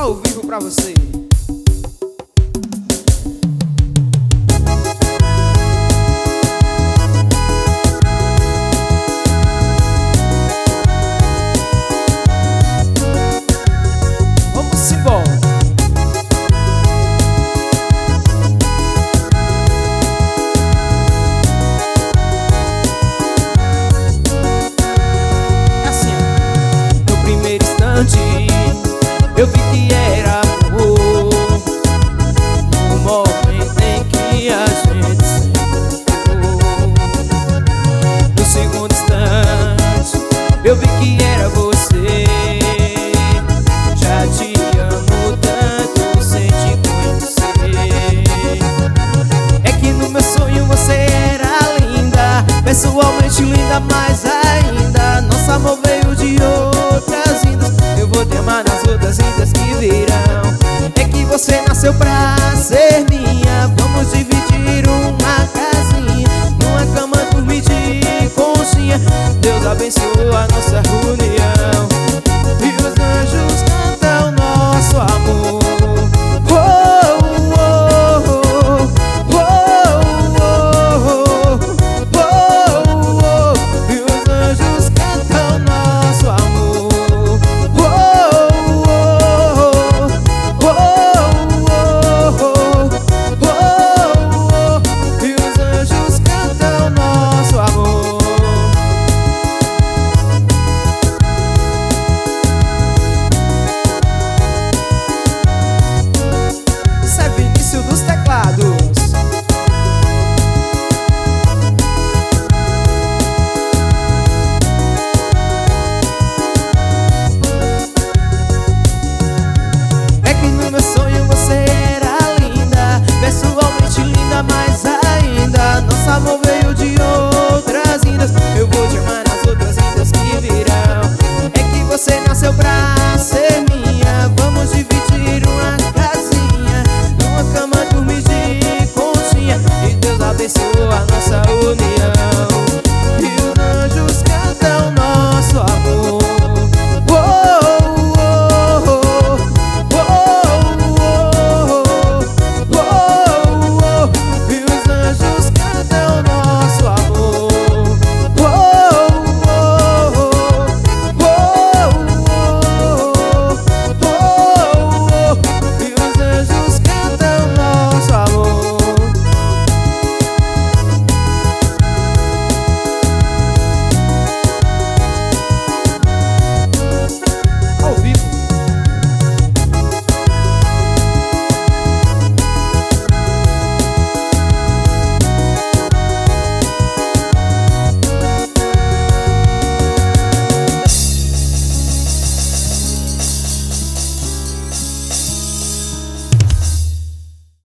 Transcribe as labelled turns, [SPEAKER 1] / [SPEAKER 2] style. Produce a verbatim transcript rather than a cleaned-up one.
[SPEAKER 1] ao vivo pra você. Vamos embora. É assim, ó. No primeiro instante eu vi que era amor. No momento em que a gente se encontrou. No segundo instante eu vi que era você. Já te amo tanto sem te conhecer. É que no meu sonho você era linda, pessoalmente linda mais ainda. Nosso amor veio de outras vidas, eu vou te amar nas outras vidas que virão. É que você nasceu pra ser minha. Vamos dividir uma casinha, numa cama dormir de conchinha. Deus abençoa a nossa união e os anjos cantam nosso amor. Oh, oh, oh, oh, oh, oh, oh, oh. E os anjos cantam nosso amor. Mais ainda, nosso amor veio de outras vidas, eu vou te amar nas outras vidas que virão. É que você nasceu pra